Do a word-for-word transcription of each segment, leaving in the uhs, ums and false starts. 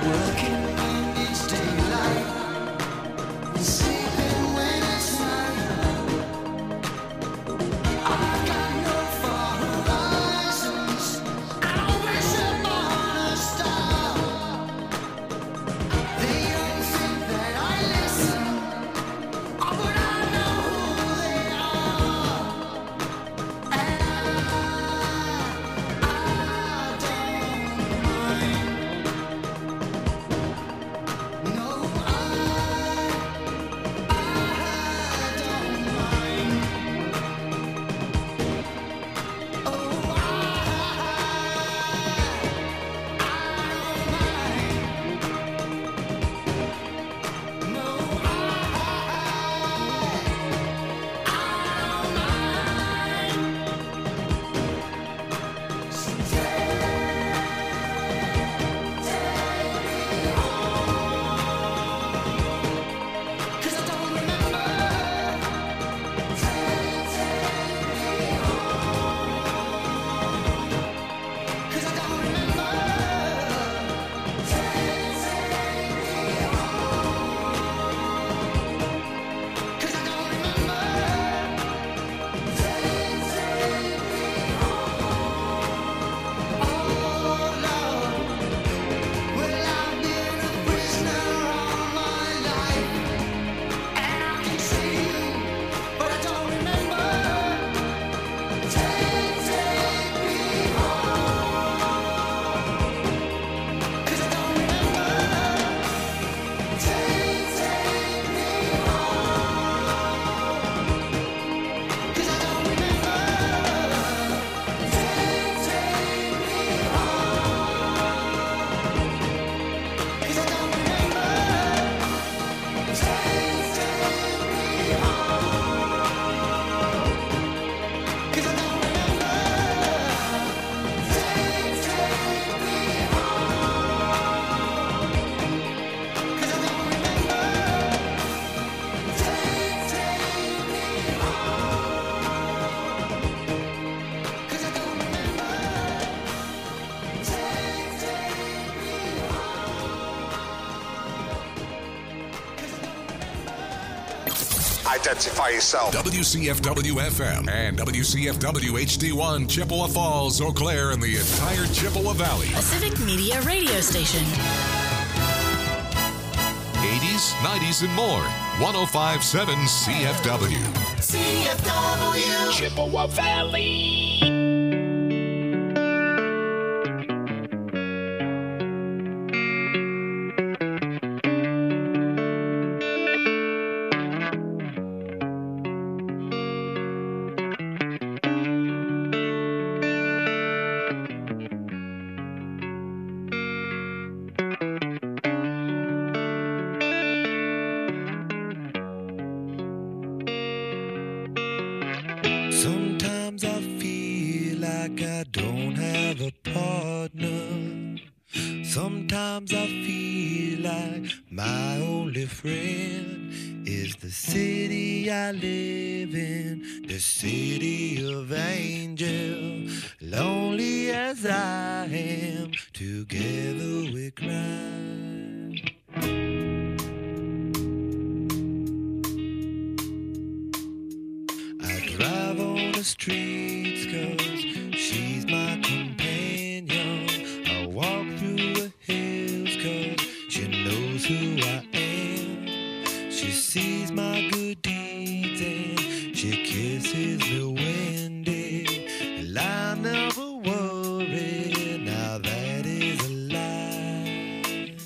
Identify yourself. W C F W F M and W C F W H D one, Chippewa Falls, Eau Claire, and the entire Chippewa Valley. A Civic Media radio station. eighties, nineties, and more. one oh five point seven C F W. C F W. Chippewa Valley. Sometimes I feel like I don't have a partner. Sometimes I feel like my only friend is the city I live in, the city of angel. Lonely as I am, together we cry. Drive on the streets cause she's my companion. I walk through the hills cause she knows who I am. She sees my good deeds and she kisses me windy. And I never worry, now that is a lie.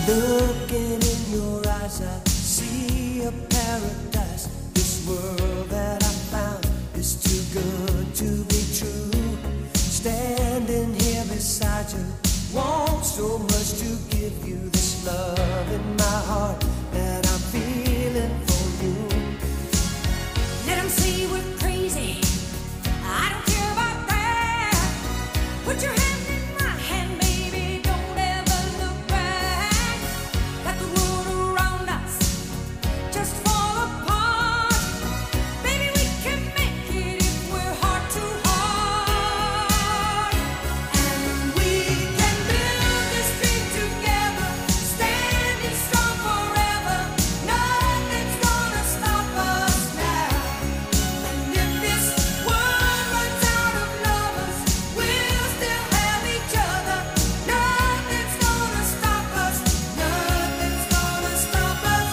Looking in your eyes, I see a paradise. This world that I found is too good to be true. Standing here beside you, want so much to give you this love in my heart that I'm feeling for you. Let 'em say we're crazy, I don't care about that. Put your hand in my hand, baby, don't ever look back. Let the world around us just fall apart. Baby, we can make it if we're heart to heart. And we can build this dream together, standing strong forever. Nothing's gonna stop us now. And if this world runs out of lovers, we'll still have each other. Nothing's gonna stop us. Nothing's gonna stop us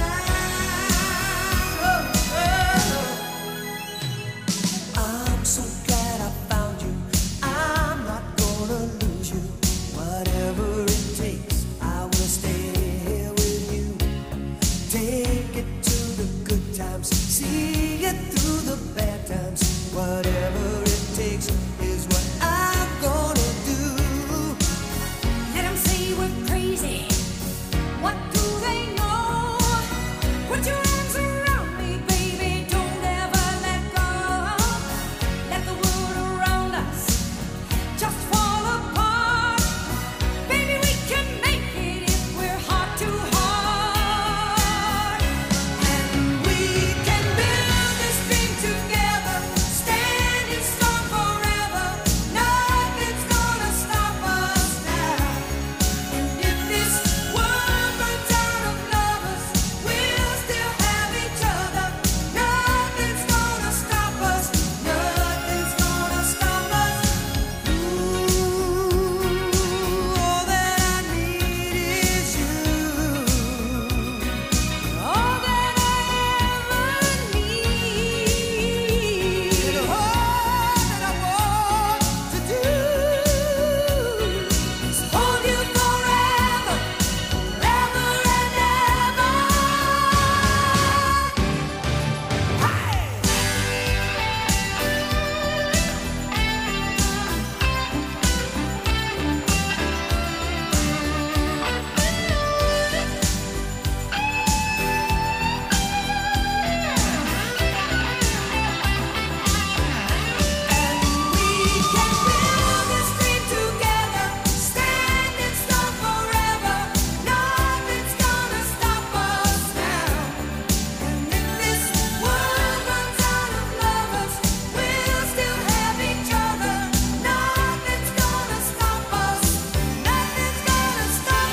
now. I'm so glad I found you. I'm not gonna lose you. Whatever it takes, I will stay here with you. Take it to the good times, see it through the bad times. Whatever it takes is what I'm gonna do. Let 'em say we're crazy. What do they know? Put your arms around me, baby. Don't ever let go. Let the world around us just fall apart. Baby, we can make it if we're heart to heart. And we can build this dream together, standing strong forever. Nothing's gonna stop us now. And if this world runs out of lovers, we'll still have each other. Nothing's gonna stop us. Nothing's gonna stop us. Ooh, all that I need is you. All that I ever need. And all that I want to do is hold you forever, forever and ever. Hey! We can build this dream together, standing strong forever. Nothing's gonna stop us now. And if this world runs out of lovers, we'll still have each other. Nothing's gonna stop us. Nothing's gonna stop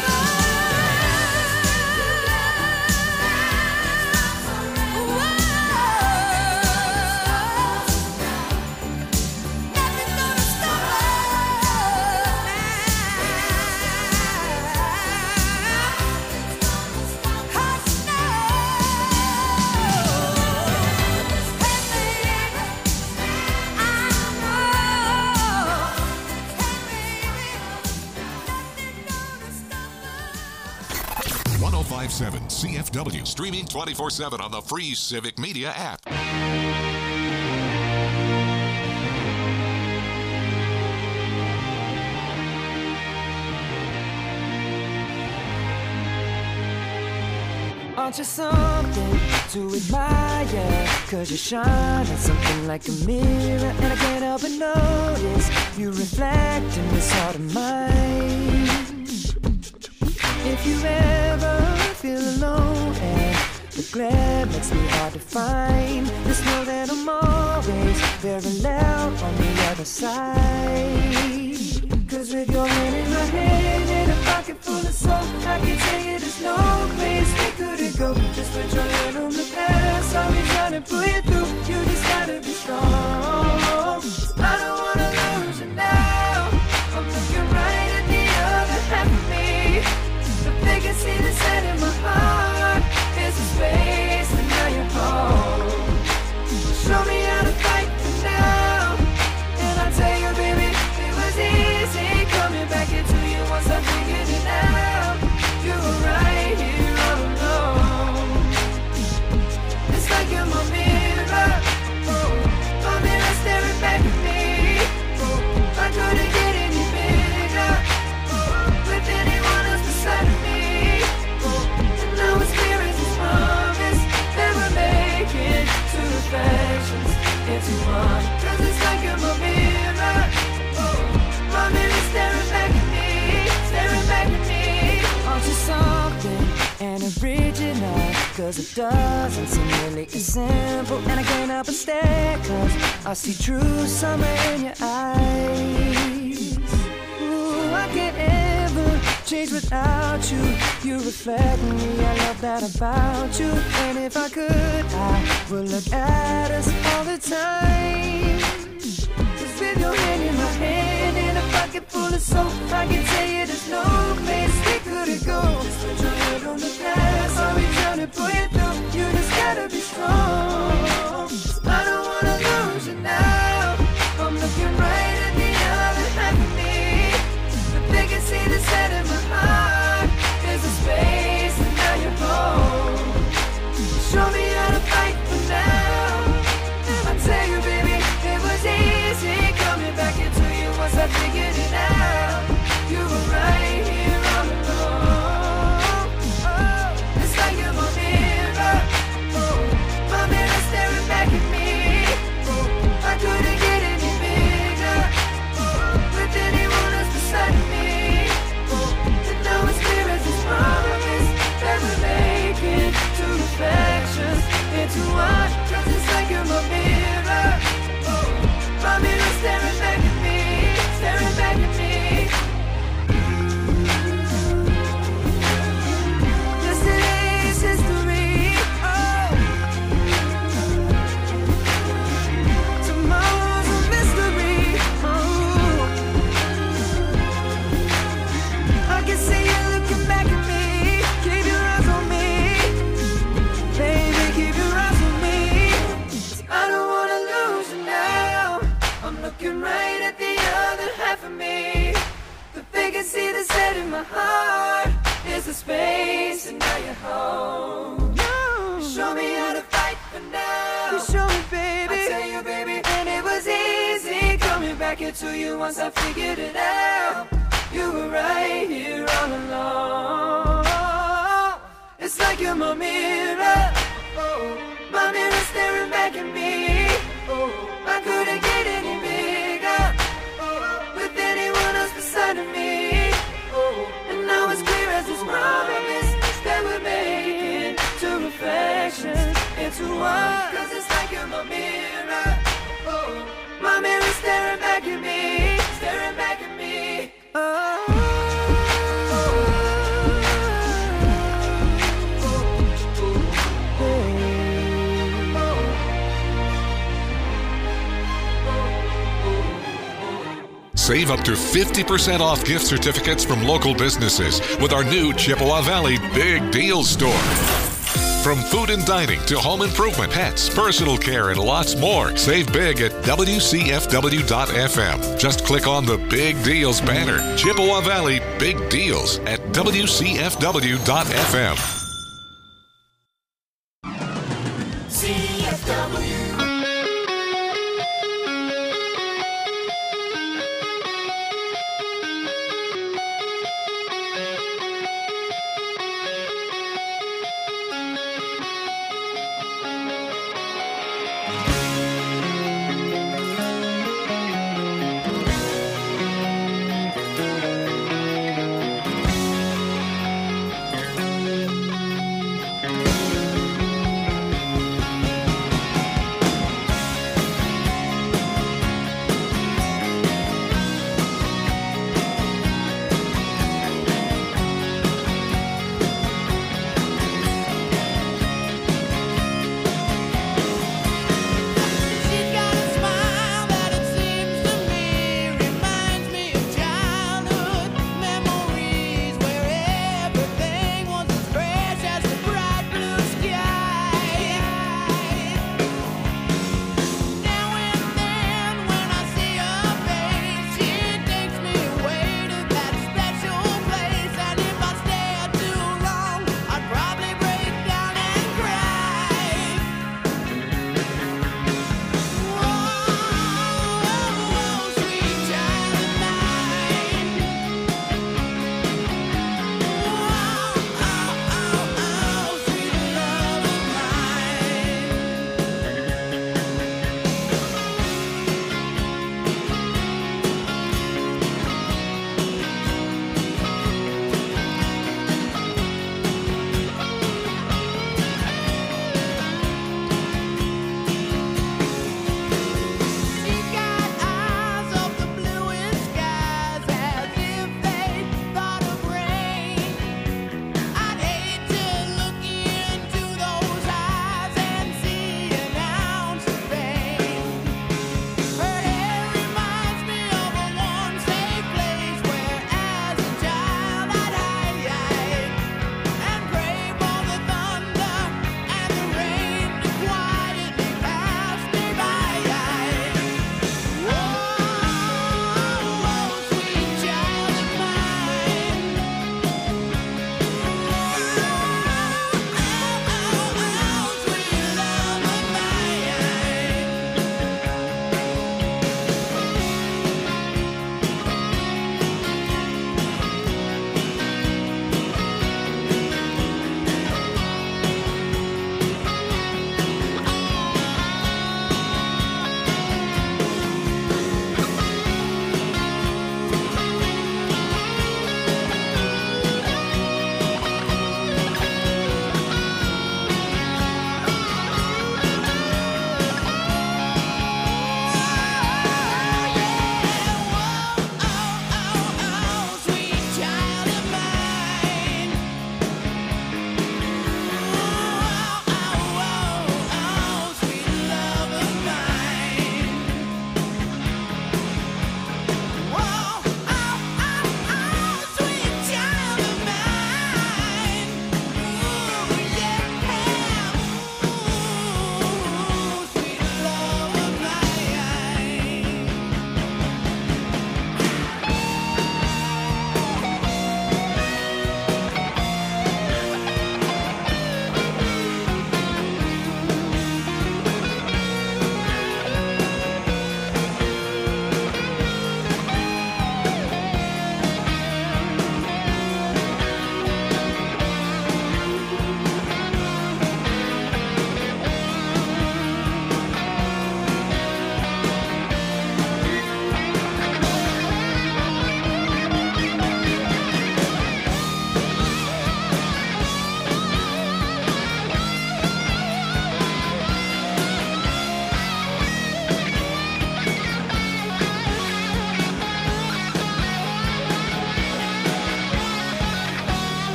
one oh five point seven C F W, streaming twenty-four seven on the free Civic Media app. Aren't you something to admire? Cause you shine at something like a mirror, and I can't help but notice you reflect in this heart of mine. If you ever feel alone and the glare makes me hard to find, just know that I'm always very loud on the other side. Cause with your hand in my hand and a pocket full of soul, I can tell you there's no place we couldn't go. Just put your hand on the past, I'll be trying to pull you through. You just gotta be strong. I don't wanna lose you now. I'm looking right at the other half of me. If they can see the set in my heart, there's a space and now you're home. Show me how to fight for now, and I'll tell you, baby, it was easy coming back. Cause it doesn't seem really as simple. And I can't help but stare, cause I see true summer in your eyes. Ooh, I can't ever change without you. You reflect me, I love that about you. And if I could, I would look at us all the time. Just with your hand in my hand and a pocket full of soap, I can tell you there's no place we couldn't go. Just put your head on the past, I'll be trying to pull you through. You just gotta be strong. I don't wanna lose you now. I'm looking right at the other half of me, but they can see the set in my heart. There's a space and now you're home. Show me how to fight for now. I tell you, baby, it was easy coming back into you once I figured it out. You were right here all along. Oh, it's like you're my mirror. Oh, my mirror staring back at me. Oh, I couldn't get any bigger. Oh, with anyone else beside me. Oh, and now it's clear as this promise that we're making two reflections into one. Cause it's like you're my mirror. Oh, my mirror staring back at me, staring back at me. Yesterday's history. Oh, tomorrow's a mystery. Oh, I can see you looking back at me. Keep your eyes on me, baby. Keep your eyes on me. I don't wanna lose you now. I'm looking right at the other half of me, but they can see the set in my heart. There's a space and now you're home. You show me how to fight for now. You show me, baby. I tell you, baby, and it was easy coming back into you once I figured it out. You were right here all along. It's like you're my mirror. Oh, my mirror staring back at me. Oh, I couldn't get any bigger. Oh, with anyone else beside of me. Oh, and now it's clear as this promise that we're making two reflections into one. Cause it's like you're my mirror. Oh, my mirror staring back at me, staring back at me. Oh. Save up to fifty percent off gift certificates from local businesses with our new Chippewa Valley Big Deal Store. From food and dining to home improvement, pets, personal care, and lots more. Save big at W C F W dot F M. Just click on the Big Deals banner. Chippewa Valley Big Deals at W C F W dot F M. C F W.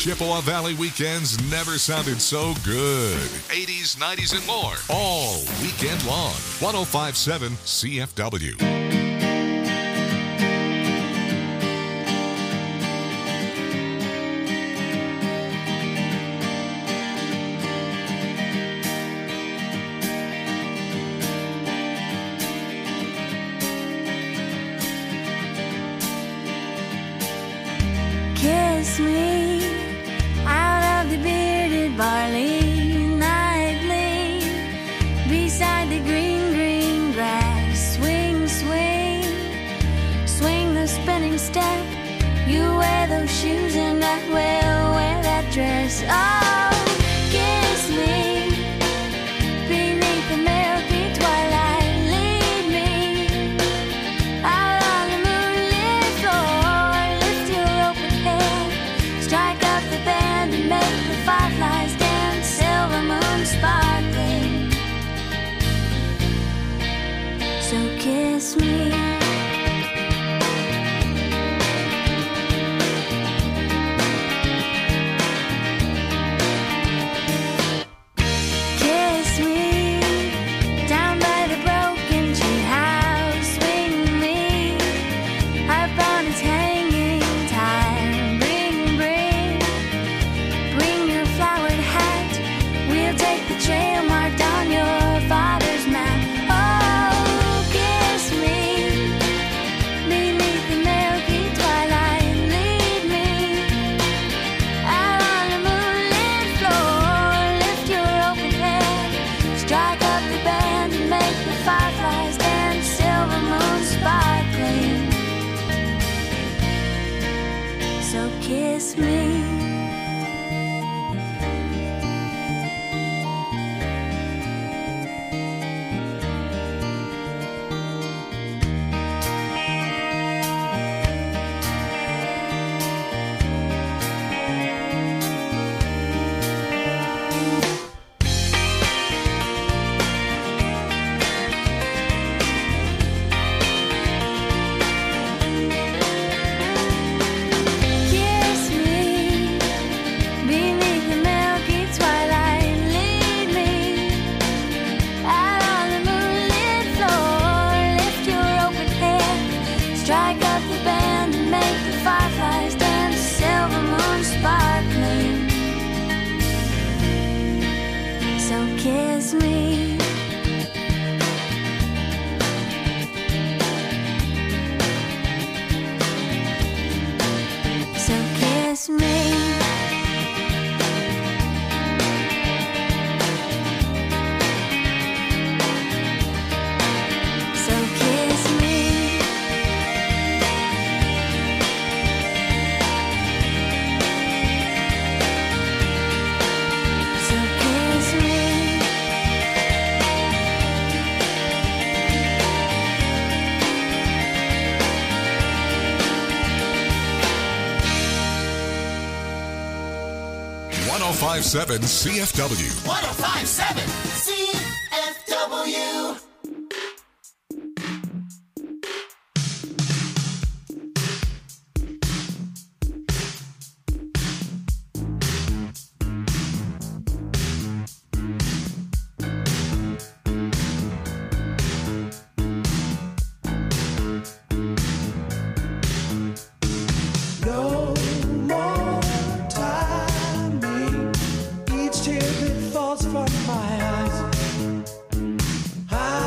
Chippewa Valley weekends never sounded so good. eighties, nineties, and more. All weekend long. one oh five point seven C F W. Kiss me out of the bearded barley nightly, beside the green, green grass. Swing, swing, swing the spinning step. You wear those shoes and I will wear that dress. Oh, kiss me beneath the milky twilight. Lead me out on the moonlit floor. Lift your open head, strike up the band and make the fireflies dance. Silver moon sparkling. So kiss me. Kiss me down by the broken tree house. Swing me upon its hanging tire. Bring, bring, bring your flowered hat. We'll take the trail marked on your father's map. Oh, kiss me beneath the milky twilight. Lead me out on the moonlit floor. Lift your open head, strike up the band and make the fireflies dance. Silver moon sparkling. So kiss me. Kiss me beneath the milky twilight. Lead me out on the moonlit floor. Lift your open head, strike up the band and make the fireflies dance. Silver moon sparkling. So kiss me. So kiss me. So kiss me. So kiss me. one oh five point seven C F W. one oh five point seven C F W. No more timing. Each tear that falls from my eyes, I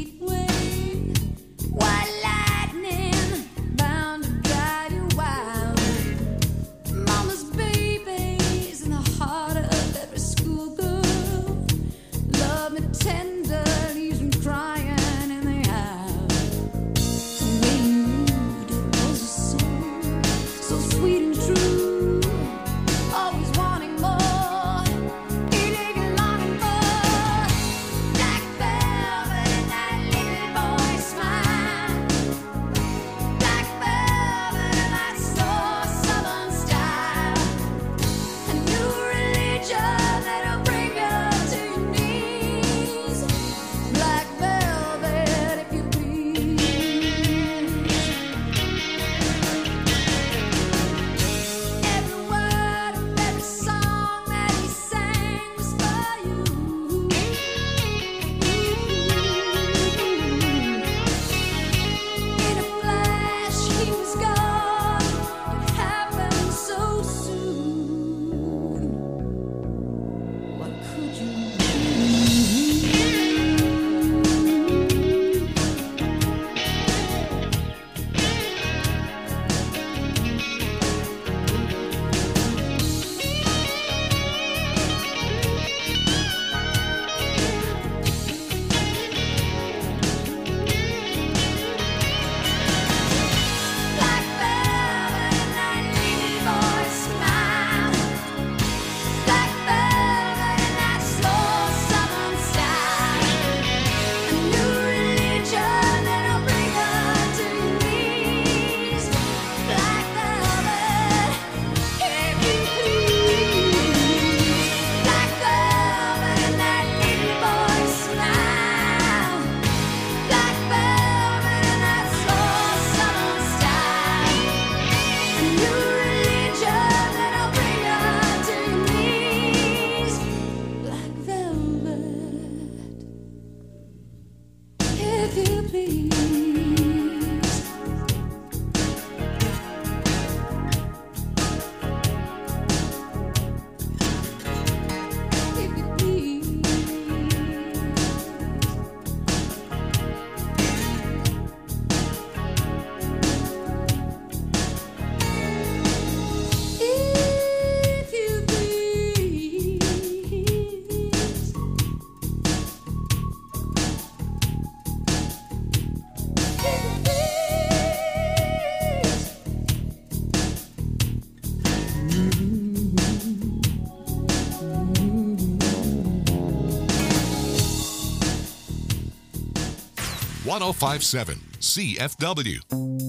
heat wave. White lightning bound to guide you wild. Mama's babies in the heart of every schoolgirl. Love me tender, leaves me crying in the eye. The way you did was a song, so sweet and true. Always wanting more, eating and longing for. Black velvet and that little boy smile. Black velvet and that slow southern style. A new religion that'll bring you to your knees. Black velvet, if you please. Every word of every song that he sang was for you. In a flash, he was gone. It happened so soon. What could you do? Black velvet and that little boy smile. Black velvet and that slow southern style. A new religion that'll bring you to your knees. Black velvet, if you please. Black velvet and that little boy smile. Black velvet and that slow southern style. A new religion that'll bring you to your knees. Black velvet, if you please. If you please. If you please. If you please. one oh five point seven C F W.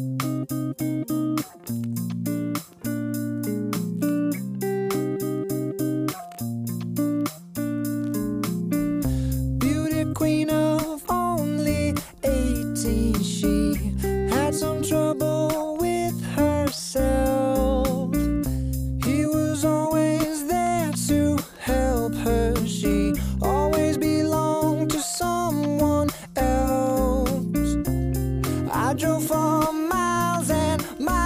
Beauty queen of only eighteen, she had some trouble with herself. He was always there to help her. She always belonged to someone else. I drove for miles and miles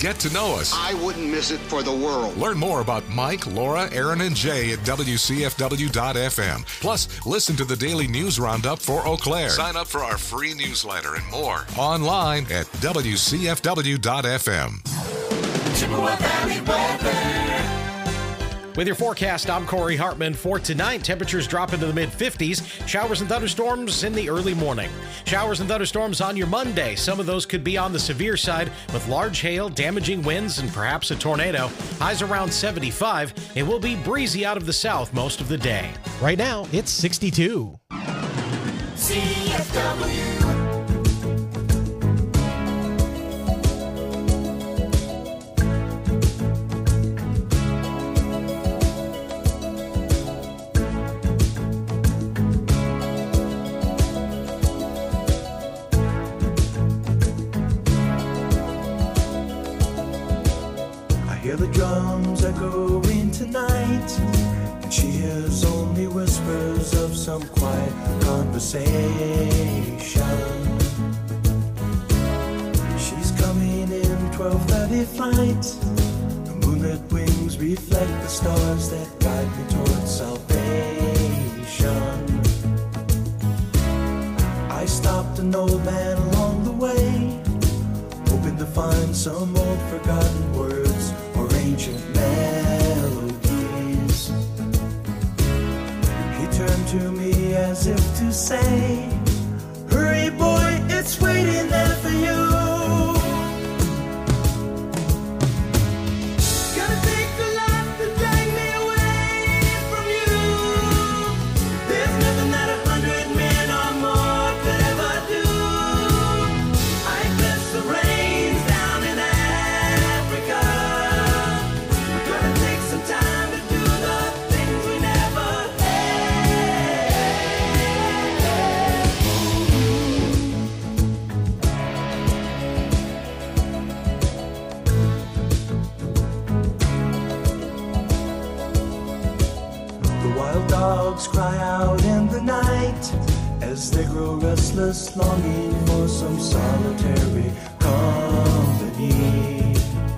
get to know us. I wouldn't miss it for the world. Learn more about Mike, Laura, Aaron, and Jay at W C F W dot F M. Plus, listen to the daily news roundup for Eau Claire. Sign up for our free newsletter and more online at W C F W dot F M. Chippewa Valley weather. With your forecast, I'm Corey Hartman. For tonight, temperatures drop into the mid fifties. Showers and thunderstorms in the early morning. Showers and thunderstorms on your Monday. Some of those could be on the severe side with large hail, damaging winds, and perhaps a tornado. Highs around seventy-five. It will be breezy out of the south most of the day. Right now, it's sixty-two. C F W. Hear the drums echoing tonight, and she hears only whispers of some quiet conversation. She's coming in twelve thirty flight. The moonlit wings reflect the stars that guide me towards salvation. I stopped an old man along the way, hoping to find some old forgotten words or ancient melodies. He turned to me as if to say, hurry boy, it's waiting there for you. Gonna take a lot to drag me away from you. There's nothing that a hundred men or more could ever do. I bless the rains down in Africa. We're gonna take some time to do the things we never The wild dogs cry out in the night as they grow restless, longing for some solitary company.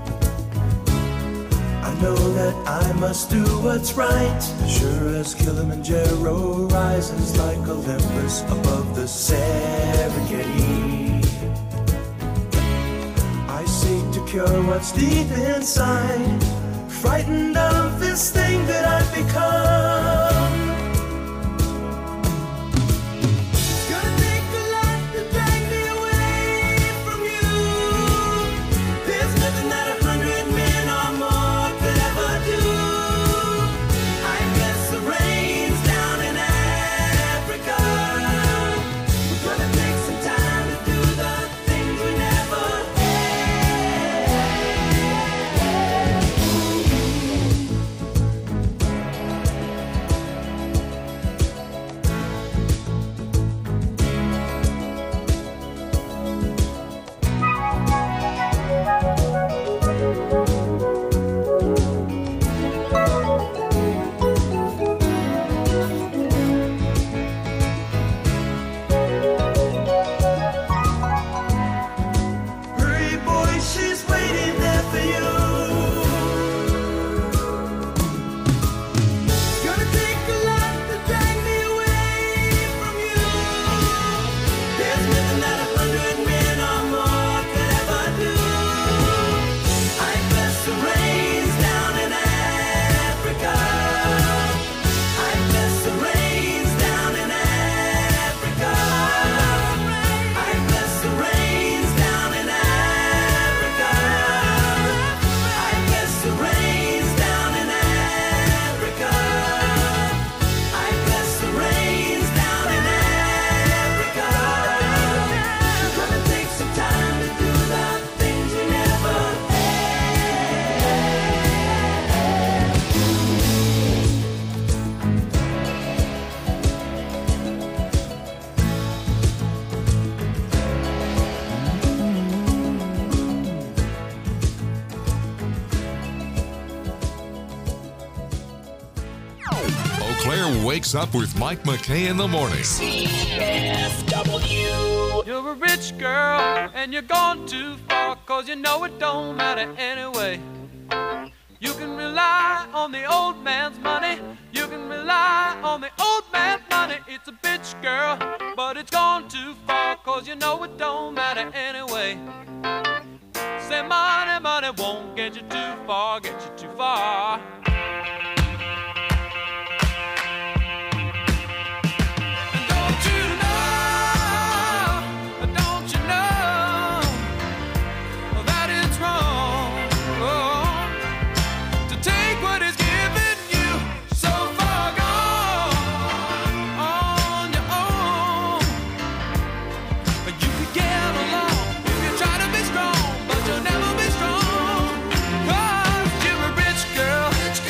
I know that I must do what's right, sure as Kilimanjaro rises like Olympus above the Serengeti. I seek to cure what's deep inside, frightened of this thing that I've become. It's gonna take a lot to drag me away from you. There's nothing that a hundred men or more could ever do. I bless the rains down in Africa. We're gonna take some time to do the things we never had. Claire wakes up with Mike McKay in the morning. C F W. You're a rich girl and you're gone too far, cause you know it don't matter anyway. You can rely on the old man's money. You can rely on the old man's money. It's a bitch, girl, but it's gone too far, cause you know it don't matter anyway. Say money, money won't get you too far, get you too far. And don't you know, don't you know that it's wrong to take what is given you so far gone on your own. You could get along if you try to be strong, but you'll never be strong, cause you're a rich girl,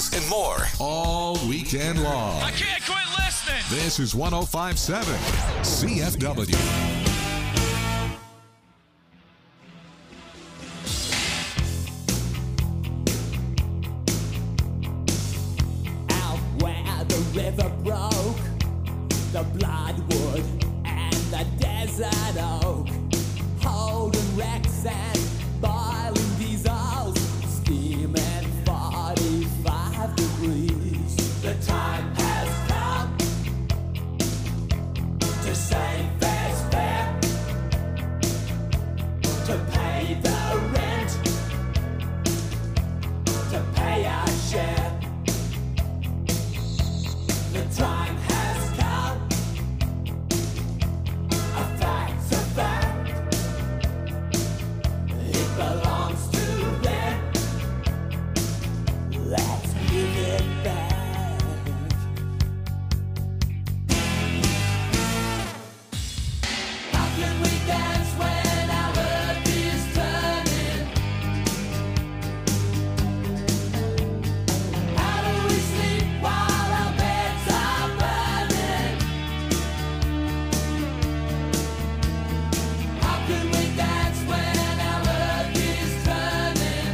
stories, and more all weekend long. I can't quit listening. This is one oh five point seven C F W. Where the river broke, the bloodwood and the desert oak, holding wrecks and boiling diesels, steaming forty-five degrees. The time has come to save fair's fare, to pay the rent, to pay our share. The time has come. A fact's a fact. It belongs to them. Let's give it back. How can we dance when our earth is turning? How do we sleep while our beds are burning? How can we dance when our earth is turning?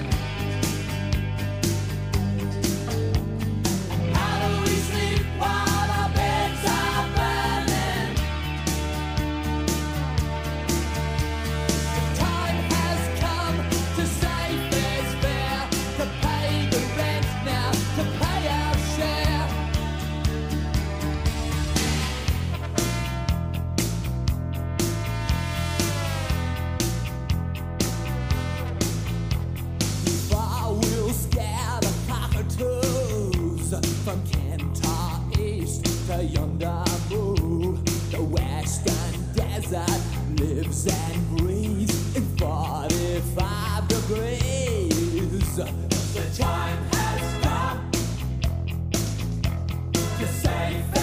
How do we sleep while our beds are burning? The time has come to save fair's fair, to pay the rent now, to pay our share. Far we'll scare the cockatoos from Kentar East to yonder move. The western desert lives and breathes in forty-five degrees. The time has come to save